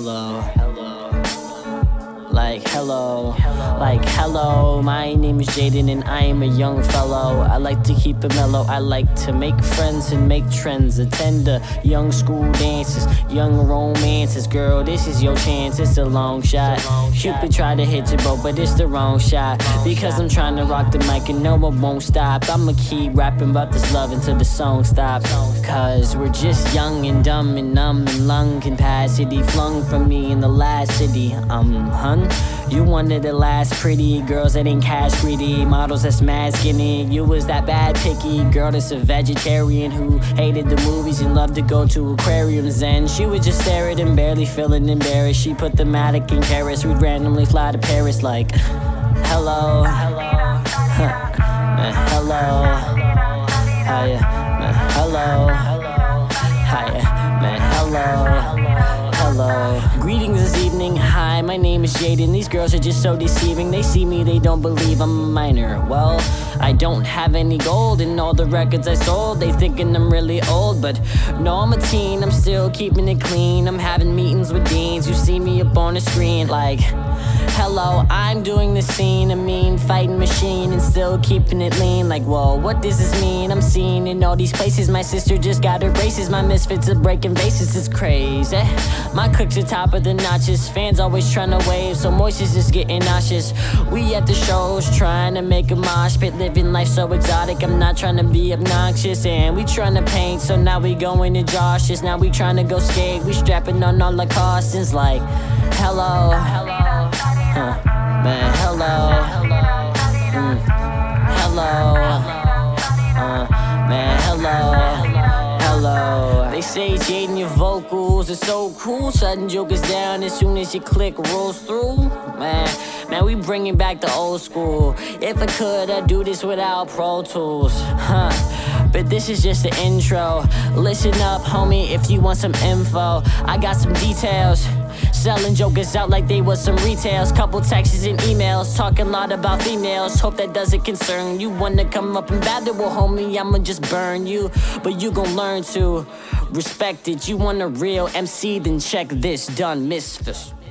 hello. Like hello, my name is Jaden and I am a young fellow. I like to keep it mellow, I like to make friends and make trends. Attend the young school dances, young romances. Girl, this is your chance, it's a long shot. Cupid tried to hit your boat, but it's the wrong shot. Because I'm trying to rock the mic and no one won't stop. I'ma keep rapping about this love until the song stops. Cause we're just young and dumb and numb and lung capacity flung from me in the last city. Hun, you wanted the last pretty girls that ain't cash greedy, models that's mad skinny. You was that bad picky girl that's a vegetarian who hated the movies and loved to go to aquariums. And she would just stare at him, barely feeling embarrassed. She put the Matic in Paris, we'd randomly fly to Paris like hello, hello, hiya, hello, hiya, hello. Greetings this evening, hi, my name is Jaden. These girls are just so deceiving. They see me, they don't believe I'm a minor. Well, I don't have any gold in all the records I sold. They thinking I'm really old, but no, I'm a teen. I'm still keeping it clean. I'm having meetings with deans. You see me up on the screen like hello, I'm doing the scene, a mean fighting machine and still keeping it lean. Like, whoa, what does this mean? I'm seen in all these places. My sister just got her braces. My misfits are breaking bases, it's crazy. My cooks are top of the notches. Fans always trying to wave, so Moist is just getting nauseous. We at the shows trying to make a mosh pit, living life so exotic. I'm not trying to be obnoxious, and we trying to paint, so now we going to Josh's. Now we trying to go skate. We strapping on all the costumes like hello. Man, hello, hello, man, hello. They say, Jaden, your vocals are so cool. Shutting jokers down as soon as your click rolls through. Man, we bringing back the old school. If I could, I'd do this without Pro Tools, but this is just the intro. Listen up, homie, if you want some info. I got some details. Selling jokers out like they was some retails. Couple texts and emails, talking a lot about females. Hope that doesn't concern you. Wanna come up and battle, well, homie, I'ma just burn you. But you gon' learn to respect it. You want a real MC, then check this. Done, Misfits.